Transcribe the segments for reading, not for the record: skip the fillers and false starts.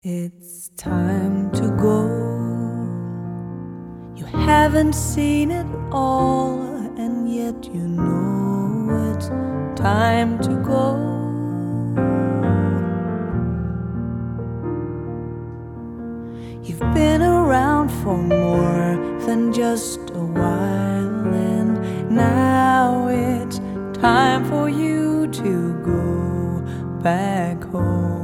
It's time to go. You haven't seen it all, and yet you know it's time to go. You've been around for more than just a while, and now it's time for you to go back home.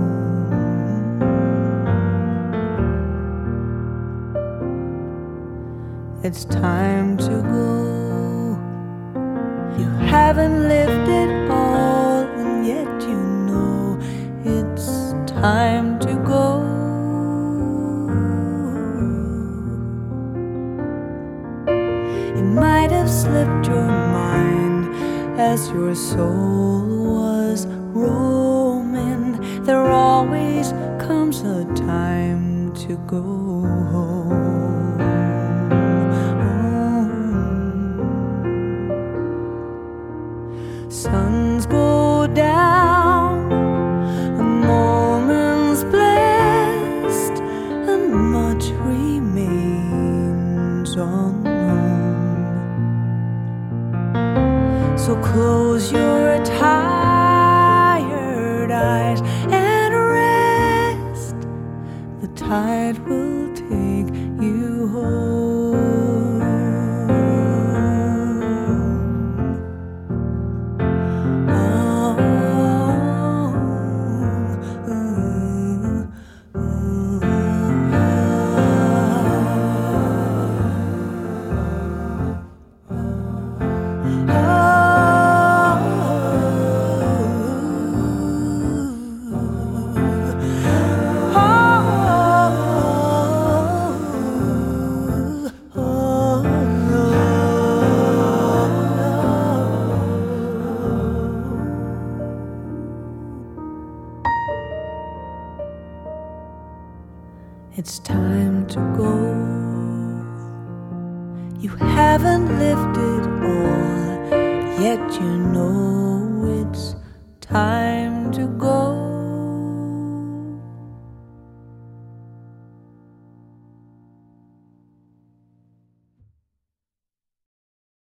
It's time to go. You haven't lived it all, and yet you know it's time to go. It might have slipped your mind as your soul was roaming. There always comes a time to go home. Suns go down, a moment's blessed, and much remains unknown. So close your tired eyes and rest. The tide will take you home. It's time to go. You haven't lived it all, yet you know it's time